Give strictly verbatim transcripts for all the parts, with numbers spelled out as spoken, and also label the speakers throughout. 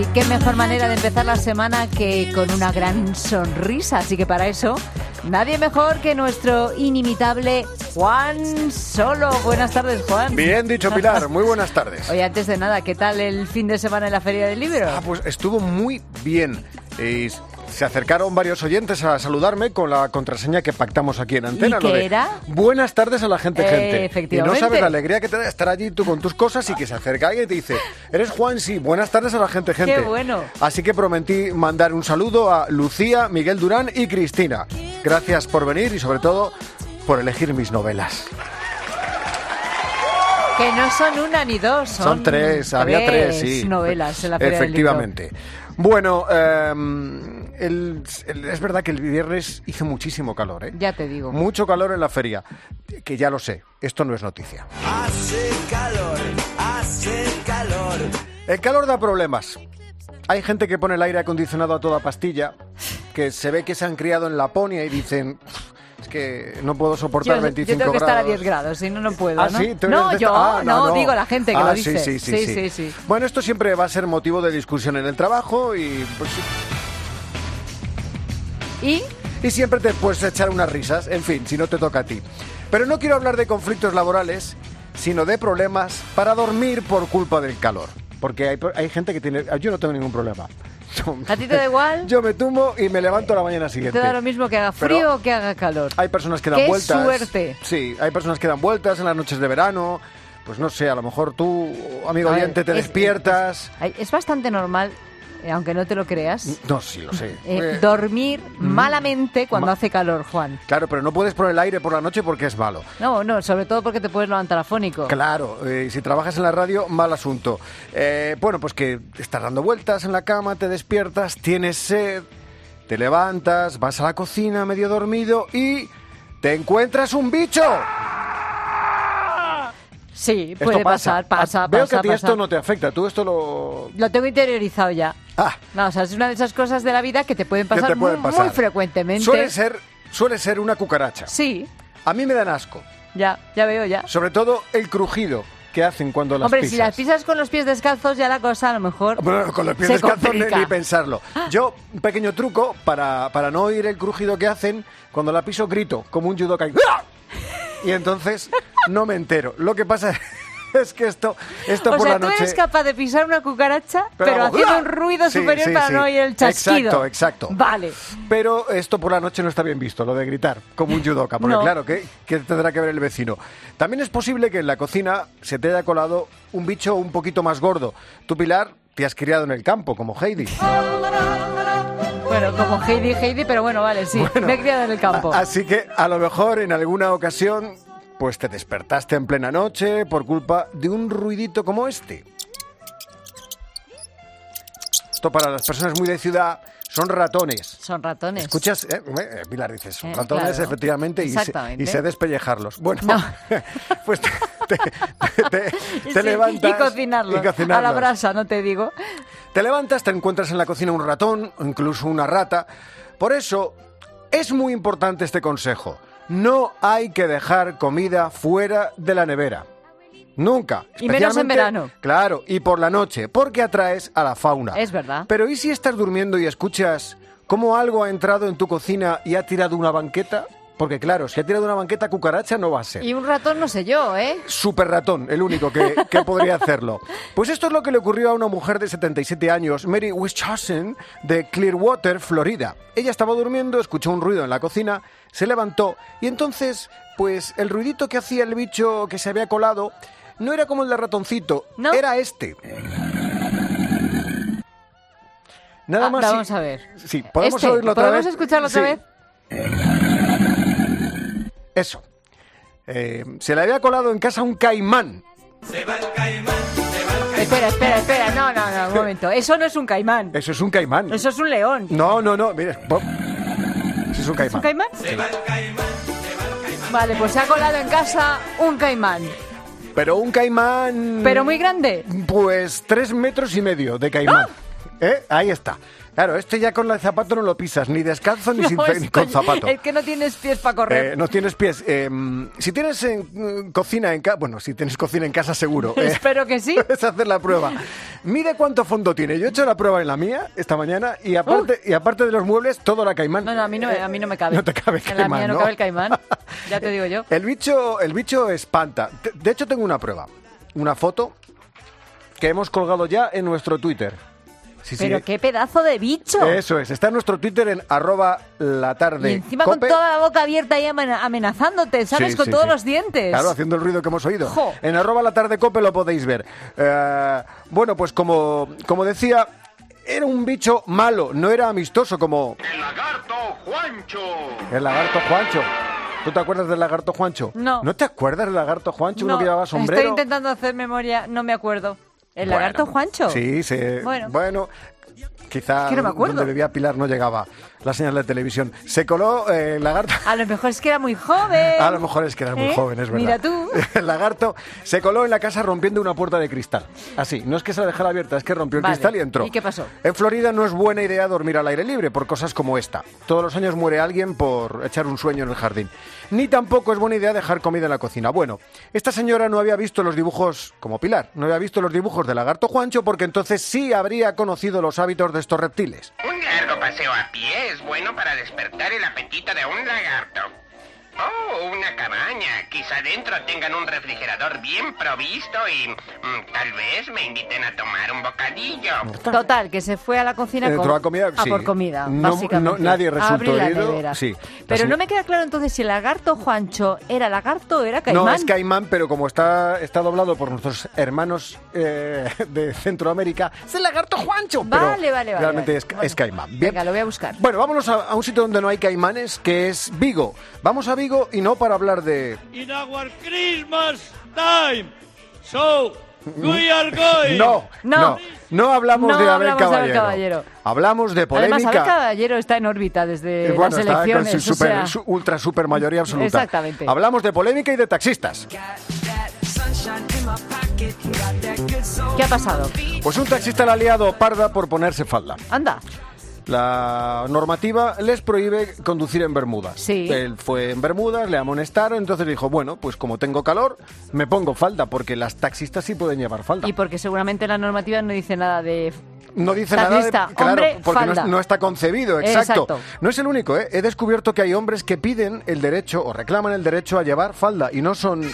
Speaker 1: qué mejor manera de empezar la semana que con una gran sonrisa. Así que para eso, nadie mejor que nuestro inimitable Juan Solo. Buenas tardes, Juan.
Speaker 2: Bien dicho, Pilar. Muy buenas tardes.
Speaker 1: Oye, antes de nada, ¿qué tal el fin de semana en la Feria del Libro?
Speaker 2: Ah, pues estuvo muy bien. Y se acercaron varios oyentes a saludarme con la contraseña que pactamos aquí en Antena.
Speaker 1: ¿Y qué
Speaker 2: lo de
Speaker 1: era?
Speaker 2: Buenas tardes a la gente,
Speaker 1: Eh,
Speaker 2: gente.
Speaker 1: efectivamente.
Speaker 2: Y no sabes la alegría que te da estar allí tú con tus cosas y que se acerca alguien y te dice, ¿eres Juan? Sí, buenas tardes a la gente, gente.
Speaker 1: ¡Qué bueno!
Speaker 2: Así que prometí mandar un saludo a Lucía, Miguel Durán y Cristina. Gracias por venir y sobre todo por elegir mis novelas.
Speaker 1: Que no son una ni dos, son,
Speaker 2: Son tres, había tres, sí.
Speaker 1: novelas en la Feria del Libro.
Speaker 2: Efectivamente. Bueno, eh, el, el, es verdad que el viernes hizo muchísimo calor, ¿eh?
Speaker 1: Ya te digo.
Speaker 2: Mucho calor en la feria, que ya lo sé, esto no es noticia.
Speaker 3: Hace calor, hace calor.
Speaker 2: El calor da problemas. Hay gente que pone el aire acondicionado a toda pastilla, que se ve que se han criado en Laponia y dicen... Es que no puedo soportar
Speaker 1: yo,
Speaker 2: veinticinco
Speaker 1: grados. Yo tengo que
Speaker 2: grados.
Speaker 1: estar a diez grados, si no, no puedo,
Speaker 2: ¿Ah,
Speaker 1: ¿no?
Speaker 2: sí? ¿Tú
Speaker 1: No,
Speaker 2: eres de
Speaker 1: yo,
Speaker 2: esta? Ah,
Speaker 1: no, no, digo la gente que
Speaker 2: ah,
Speaker 1: lo dice.
Speaker 2: Sí, sí, sí,
Speaker 1: sí,
Speaker 2: sí.
Speaker 1: sí, sí.
Speaker 2: Bueno, esto siempre va a ser motivo de discusión en el trabajo y... Pues,
Speaker 1: ¿Y?
Speaker 2: Y siempre te puedes echar unas risas, en fin, si no te toca a ti. Pero no quiero hablar de conflictos laborales, sino de problemas para dormir por culpa del calor. Porque hay, hay gente que tiene... Yo no tengo ningún problema.
Speaker 1: ¿A ti te da igual?
Speaker 2: Yo me tumbo y me levanto a la mañana siguiente.
Speaker 1: Te da lo mismo que haga frío
Speaker 2: Pero
Speaker 1: o que haga calor.
Speaker 2: Hay personas que dan
Speaker 1: ¡Qué
Speaker 2: vueltas.
Speaker 1: suerte!
Speaker 2: Sí, hay personas que dan vueltas en las noches de verano. Pues no sé, a lo mejor tú, amigo
Speaker 1: A ver,
Speaker 2: oyente, te
Speaker 1: es-
Speaker 2: despiertas.
Speaker 1: Es, es bastante normal, eh, aunque no te lo creas,
Speaker 2: No, sí, lo sé.
Speaker 1: eh,
Speaker 2: Eh,
Speaker 1: dormir malamente cuando
Speaker 2: Ma-
Speaker 1: hace calor, Juan.
Speaker 2: Claro, pero no puedes poner el aire por la noche porque es malo.
Speaker 1: No, no, sobre todo porque te puedes levantar afónico.
Speaker 2: Claro, eh, si trabajas en la radio, mal asunto. Eh, bueno, pues que estás dando vueltas en la cama, te despiertas, tienes sed, te levantas, vas a la cocina medio dormido y te encuentras un bicho.
Speaker 1: Sí,
Speaker 2: Esto
Speaker 1: puede
Speaker 2: pasa.
Speaker 1: pasar, pasa,
Speaker 2: Ah, Veo
Speaker 1: pasa,
Speaker 2: que a ti
Speaker 1: pasa.
Speaker 2: esto no te afecta, tú esto lo...
Speaker 1: Lo tengo interiorizado ya.
Speaker 2: Ah,
Speaker 1: No, o sea, es una de esas cosas de la vida que te pueden
Speaker 2: ¿qué
Speaker 1: pasar,
Speaker 2: te pueden
Speaker 1: muy,
Speaker 2: pasar?
Speaker 1: muy frecuentemente.
Speaker 2: Suele ser, suele ser una cucaracha.
Speaker 1: Sí,
Speaker 2: A mí me dan asco,
Speaker 1: ya, ya veo ya.
Speaker 2: sobre todo el crujido que hacen cuando las
Speaker 1: Hombre,
Speaker 2: pisas.
Speaker 1: si las pisas con los pies descalzos ya la cosa a lo mejor
Speaker 2: Bueno, con los pies
Speaker 1: se
Speaker 2: descalzos ni,
Speaker 1: complica.
Speaker 2: ni pensarlo. Yo, un pequeño truco para, para no oír el crujido que hacen, cuando la piso grito, como un judokai. ¡Ah! Y entonces no me entero. Lo que pasa es que esto, esto
Speaker 1: O
Speaker 2: por
Speaker 1: sea,
Speaker 2: la
Speaker 1: tú
Speaker 2: noche...
Speaker 1: eres capaz de pisar una cucaracha, pero,
Speaker 2: Pero hago,
Speaker 1: haciendo
Speaker 2: ¡ah!
Speaker 1: un ruido
Speaker 2: Sí,
Speaker 1: superior
Speaker 2: sí,
Speaker 1: para
Speaker 2: sí.
Speaker 1: no oír el chasquido.
Speaker 2: Exacto, exacto.
Speaker 1: Vale.
Speaker 2: Pero esto por la noche no está bien visto, lo de gritar, como un judoka, porque
Speaker 1: No.
Speaker 2: claro, ¿qué, qué tendrá que ver el vecino? También es posible que en la cocina se te haya colado un bicho un poquito más gordo. Tú, Pilar, te has criado en el campo, como Heidi.
Speaker 1: Bueno, como Heidi, Heidi, pero bueno, vale, sí.
Speaker 2: Bueno,
Speaker 1: me he criado en el campo.
Speaker 2: a- Así que a lo mejor en alguna ocasión pues te despertaste en plena noche por culpa de un ruidito como este. Esto para las personas muy de ciudad son ratones.
Speaker 1: Son ratones.
Speaker 2: ¿Escuchas? Eh, eh, Pilar dice, son
Speaker 1: Eh,
Speaker 2: ratones
Speaker 1: claro.
Speaker 2: efectivamente y sé,
Speaker 1: Exactamente.
Speaker 2: y sé despellejarlos. Bueno,
Speaker 1: No.
Speaker 2: pues te, te- te- te
Speaker 1: Sí,
Speaker 2: levantas
Speaker 1: y cocinarlo.
Speaker 2: y cocinarlos.
Speaker 1: A la brasa, no te digo.
Speaker 2: Te levantas, te encuentras en la cocina un ratón o incluso una rata. Por eso es muy importante este consejo. No hay que dejar comida fuera de la nevera. Nunca.
Speaker 1: Y menos en
Speaker 2: Especialmente-
Speaker 1: verano.
Speaker 2: Claro, y por la noche, porque atraes a la fauna.
Speaker 1: Es verdad.
Speaker 2: Pero ¿y si estás durmiendo y escuchas cómo algo ha entrado en tu cocina y ha tirado una banqueta? Porque claro, si ha tirado una banqueta, cucaracha no va a ser.
Speaker 1: Y un ratón no sé yo, ¿eh?
Speaker 2: Super ratón, el único que, que podría hacerlo. Pues esto es lo que le ocurrió a una mujer de setenta y siete años, Mary Wischasen, de Clearwater, Florida. Ella estaba durmiendo, escuchó un ruido en la cocina, se levantó y entonces, pues el ruidito que hacía el bicho que se había colado no era como el de ratoncito,
Speaker 1: ¿No?
Speaker 2: era este. Nada
Speaker 1: Ah,
Speaker 2: más.
Speaker 1: vamos
Speaker 2: si-
Speaker 1: a ver.
Speaker 2: Sí, podemos
Speaker 1: Este,
Speaker 2: oírlo otra
Speaker 1: ¿podemos
Speaker 2: vez.
Speaker 1: escucharlo otra
Speaker 2: Sí.
Speaker 1: vez?
Speaker 2: Eso. Eh, se le había colado en casa un caimán.
Speaker 1: Espera, espera, espera. No, no, no, un momento. Eso no es un caimán.
Speaker 2: Eso es un caimán.
Speaker 1: Eso es un león.
Speaker 2: No, no, no, mire. po- Eso es un caimán.
Speaker 1: ¿Es un caimán? Vale, pues se ha colado en casa un caimán.
Speaker 2: Pero un caimán...
Speaker 1: Pero muy grande.
Speaker 2: Pues tres metros y medio de caimán. ¿Eh? Ahí está. Claro, este ya con el zapato no lo pisas, ni descalzo ni, sin,
Speaker 1: No,
Speaker 2: ni con
Speaker 1: estoy-
Speaker 2: zapato.
Speaker 1: Es que no tienes pies para correr.
Speaker 2: Eh, no tienes pies. Eh, si tienes en, cocina en casa, bueno, si tienes cocina en casa seguro. eh,
Speaker 1: Espero que sí.
Speaker 2: Puedes hacer la prueba. Mire cuánto fondo tiene. Yo he hecho la prueba en la mía esta mañana y aparte, y aparte de los muebles, todo la caimán.
Speaker 1: No, no, a mí no, me- a mí no me cabe.
Speaker 2: No te cabe el
Speaker 1: En la
Speaker 2: caimán,
Speaker 1: mía no,
Speaker 2: ¿no?
Speaker 1: cabe el caimán. Ya te digo yo.
Speaker 2: El bicho, el bicho espanta. De- De hecho, tengo una prueba. Una foto que hemos colgado ya en nuestro Twitter. Sí, sí,
Speaker 1: Pero
Speaker 2: eh.
Speaker 1: qué pedazo de bicho.
Speaker 2: Eso es. Está en nuestro Twitter en arroba la tarde.
Speaker 1: Y encima con
Speaker 2: cope.
Speaker 1: toda la boca abierta y amena- amenazándote, ¿sabes?
Speaker 2: Sí,
Speaker 1: con
Speaker 2: sí,
Speaker 1: todos
Speaker 2: sí.
Speaker 1: los dientes.
Speaker 2: Claro, haciendo el ruido que hemos oído.
Speaker 1: Jo.
Speaker 2: En arroba la tarde cope lo podéis ver. Eh, bueno, pues como, como decía, era un bicho malo, no era amistoso como
Speaker 4: ¡El lagarto Juancho!
Speaker 2: el lagarto Juancho. ¿Tú te acuerdas del lagarto Juancho?
Speaker 1: No.
Speaker 2: ¿No te acuerdas del lagarto Juancho? Uno
Speaker 1: No,
Speaker 2: que llevaba sombrero.
Speaker 1: estoy intentando hacer memoria, no me acuerdo. ¿El
Speaker 2: Bueno,
Speaker 1: lagarto Juancho?
Speaker 2: Sí, sí.
Speaker 1: Bueno.
Speaker 2: Bueno, quizá
Speaker 1: Es que no me acuerdo.
Speaker 2: donde vivía Pilar no llegaba la señal de televisión. Se coló eh, el lagarto.
Speaker 1: A lo mejor es que era muy joven.
Speaker 2: A lo mejor es que eras muy
Speaker 1: ¿Eh?
Speaker 2: joven, es verdad.
Speaker 1: Mira tú.
Speaker 2: El lagarto se coló en la casa rompiendo una puerta de cristal. Así, no es que se la dejara abierta, es que rompió el
Speaker 1: Vale.
Speaker 2: cristal y entró.
Speaker 1: ¿Y qué pasó?
Speaker 2: En Florida no es buena idea dormir al aire libre por cosas como esta. Todos los años muere alguien por echar un sueño en el jardín. Ni tampoco es buena idea dejar comida en la cocina. Bueno, esta señora no había visto los dibujos, como Pilar, no había visto los dibujos del lagarto Juancho porque entonces sí habría conocido los hábitos de estos reptiles.
Speaker 4: Un largo paseo a pie es bueno para despertar el apetito de un lagarto. Oh, una cabaña. Quizá dentro tengan un refrigerador bien provisto y mm, tal vez me inviten a tomar un bocadillo.
Speaker 1: Total, que se fue a la cocina
Speaker 2: Entró
Speaker 1: con-
Speaker 2: a comida, sí.
Speaker 1: por comida,
Speaker 2: No-
Speaker 1: básicamente.
Speaker 2: no- nadie resultó
Speaker 1: Abrí la
Speaker 2: herido,
Speaker 1: nevera.
Speaker 2: sí.
Speaker 1: Pero
Speaker 2: Así-
Speaker 1: no me queda claro entonces si el lagarto Juancho era lagarto o era caimán.
Speaker 2: No, es caimán, pero como está, está doblado por nuestros hermanos eh, de Centroamérica, es el lagarto Juancho. Pero
Speaker 1: Vale, vale, vale.
Speaker 2: realmente
Speaker 1: vale.
Speaker 2: es,
Speaker 1: Bueno,
Speaker 2: es caimán. Bien.
Speaker 1: Venga, lo voy a buscar.
Speaker 2: Bueno, vámonos a, a un sitio donde no hay caimanes, que es Vigo. Vamos a Vigo y no para hablar de...
Speaker 5: in our Christmas time. So, we are going.
Speaker 2: No,
Speaker 1: No.
Speaker 2: no, no hablamos
Speaker 1: No
Speaker 2: de Abel
Speaker 1: hablamos de
Speaker 2: Caballero.
Speaker 1: Abel Caballero.
Speaker 2: Hablamos de polémica.
Speaker 1: Además, Abel Caballero está en órbita desde
Speaker 2: Eh, bueno,
Speaker 1: las
Speaker 2: está con
Speaker 1: elecciones.
Speaker 2: su
Speaker 1: o
Speaker 2: super,
Speaker 1: sea,
Speaker 2: su ultra super mayoría absoluta.
Speaker 1: Exactamente.
Speaker 2: Hablamos de polémica y de taxistas.
Speaker 1: ¿Qué ha pasado?
Speaker 2: Pues un taxista le ha liado parda por ponerse falda.
Speaker 1: Anda.
Speaker 2: La normativa les prohíbe conducir en bermudas.
Speaker 1: Sí.
Speaker 2: Él fue en bermudas, le amonestaron, entonces dijo, bueno, pues como tengo calor, me pongo falda, porque las taxistas sí pueden llevar falda.
Speaker 1: Y porque seguramente la normativa no dice nada de...
Speaker 2: No dice
Speaker 1: Taxista,
Speaker 2: nada de... Claro,
Speaker 1: hombre,
Speaker 2: porque no,
Speaker 1: falda.
Speaker 2: es- no está concebido, exacto.
Speaker 1: Exacto.
Speaker 2: No es el único, ¿eh? He descubierto que hay hombres que piden el derecho o reclaman el derecho a llevar falda y no son...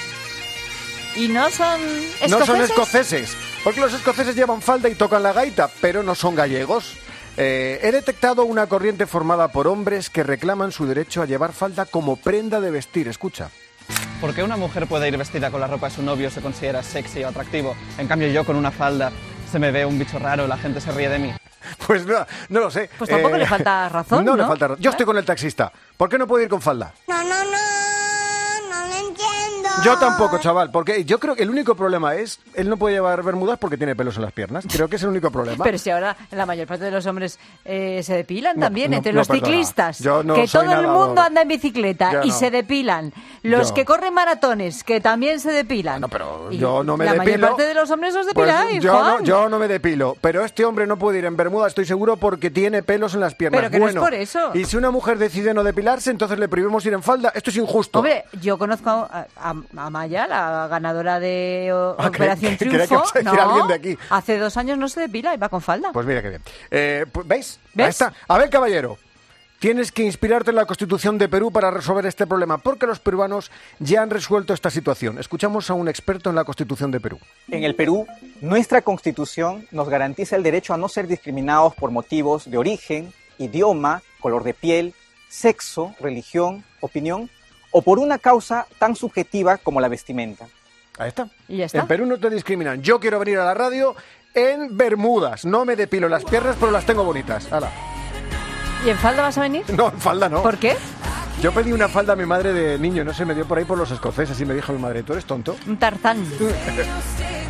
Speaker 1: ¿Y no son escoceses?
Speaker 2: No son escoceses, porque los escoceses llevan falda y tocan la gaita, pero no son gallegos. Eh, he detectado una corriente formada por hombres que reclaman su derecho a llevar falda como prenda de vestir. Escucha.
Speaker 6: ¿Por qué una mujer puede ir vestida con la ropa de su novio se considera sexy o atractivo? En cambio yo con una falda se me ve un bicho raro, la gente se ríe de mí.
Speaker 2: Pues no, no lo sé.
Speaker 1: Pues tampoco le falta razón,
Speaker 2: No, le
Speaker 1: ¿no?
Speaker 2: falta razón. Yo estoy con el taxista. ¿Por qué no puedo ir con falda?
Speaker 7: No, no, no, no lo entiendo.
Speaker 2: Yo tampoco, chaval, porque yo creo que el único problema es, él no puede llevar bermudas porque tiene pelos en las piernas. Creo que es el único problema.
Speaker 1: Pero si ahora la mayor parte de los hombres eh, se depilan
Speaker 2: No,
Speaker 1: también,
Speaker 2: no,
Speaker 1: entre
Speaker 2: no,
Speaker 1: los
Speaker 2: perdona.
Speaker 1: ciclistas,
Speaker 2: Yo no
Speaker 1: que
Speaker 2: soy
Speaker 1: todo el
Speaker 2: nadador.
Speaker 1: mundo anda en bicicleta
Speaker 2: Yo
Speaker 1: y
Speaker 2: no.
Speaker 1: se depilan, los
Speaker 2: Yo.
Speaker 1: que corren maratones, que también se depilan.
Speaker 2: Bueno, pero
Speaker 1: Y
Speaker 2: yo no me
Speaker 1: la
Speaker 2: depilo.
Speaker 1: mayor parte de los hombres os
Speaker 2: Pues
Speaker 1: depiláis,
Speaker 2: yo, no,
Speaker 1: Juan.
Speaker 2: yo no me depilo, pero este hombre no puede ir en bermuda, estoy seguro, porque tiene pelos en las piernas.
Speaker 1: Pero que no es
Speaker 2: bueno,
Speaker 1: por eso.
Speaker 2: Y si una mujer decide no depilarse, entonces le prohibimos ir en falda. Esto es injusto.
Speaker 1: Hombre, yo conozco a, a- a Maya, la ganadora de o-
Speaker 2: Ah, creía-
Speaker 1: Operación
Speaker 2: creía que
Speaker 1: Triunfo.
Speaker 2: ibas a decir
Speaker 1: no,
Speaker 2: alguien de aquí.
Speaker 1: hace dos años no se depila y va con falda.
Speaker 2: Pues mira qué bien. Eh, pues, ¿Veis?
Speaker 1: ¿Ves?
Speaker 2: Ahí está. A ver, caballero. Tienes que inspirarte en la Constitución de Perú para resolver este problema, porque los peruanos ya han resuelto esta situación. Escuchamos a un experto en la Constitución de Perú.
Speaker 8: En el Perú, nuestra Constitución nos garantiza el derecho a no ser discriminados por motivos de origen, idioma, color de piel, sexo, religión, opinión o por una causa tan subjetiva como la vestimenta.
Speaker 2: Ahí está.
Speaker 1: Y ya está.
Speaker 2: En Perú no te discriminan. Yo quiero venir a la radio en bermudas. No me depilo las piernas, pero las tengo bonitas. ¡Hala!
Speaker 1: ¿Y en falda vas a venir?
Speaker 2: No, en falda no.
Speaker 1: ¿Por qué?
Speaker 2: Yo pedí una falda a mi madre de niño, no sé, me dio por ahí por los escoceses y me dijo mi madre, ¿tú eres tonto?
Speaker 1: Un tarzán.
Speaker 3: No sé